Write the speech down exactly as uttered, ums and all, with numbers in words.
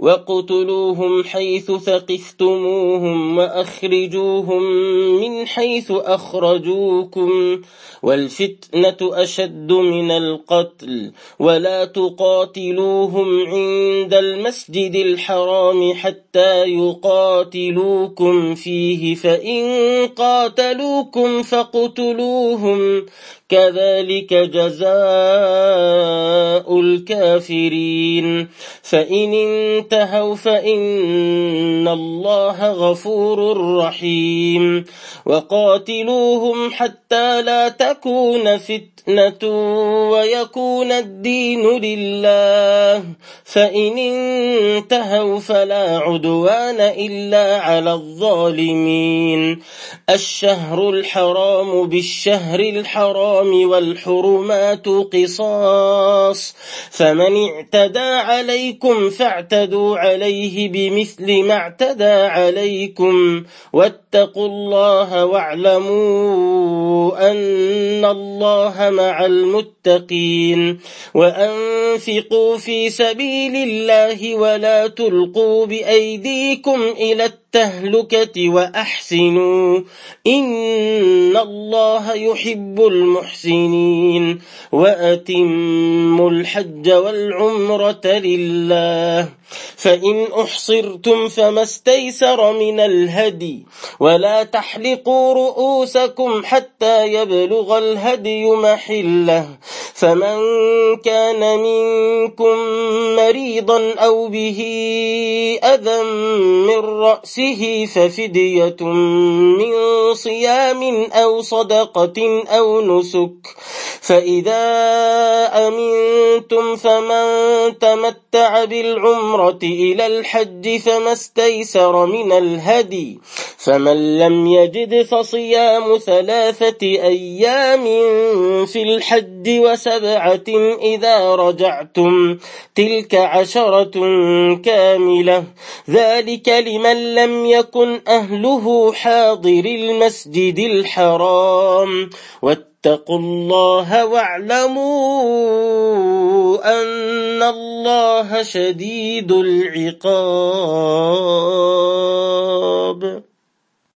واقتلوهم حيث ثقفتموهم وأخرجوهم من حيث أخرجوكم والفتنة أشد من القتل ولا تقاتلوهم عند المسجد الحرام حتى يقاتلوكم فيه فإن قاتلوكم فاقتلوهم كذلك جزاء الكافرين فإن انتهوا فإن الله غفور رحيم وقاتلوهم حتى لا تكون فتنة ويكون الدين لله فإن انتهوا فلا عدوان إلا على الظالمين الشهر الحرام بالشهر الحرام والحرمات قصاص فمن اعتدى عليكم فاعتدوا عليه بمثل ما اعتدى عليكم واتقوا الله واعلموا أن الله مع المتقين وأنفقوا في سبيل الله ولا تلقوا بأيديكم إلى التهلكة وأحسنوا إن الله يحب المحسنين وأتموا الحج والعمرة لله فإن أحصرتم فما استيسر من الهدي ولا تحلقوا رؤوسكم حتى يبلغ الهدي محله فمن كان منكم مريضا أو به أذى من رأسه ففدية من صيام أو صدقة أو نسك فإذا أمنتم فمن تمتع بالعمرة إلى الحج فما استيسر من الهدي فمن لم يجد فصيام ثلاثة أيام في الحج وسبعة إذا رجعتم تلك عشرة كاملة ذلك لمن لم يكن أهله حاضر المسجد الحرام واتقوا الله واعلموا أن الله شديد العقاب.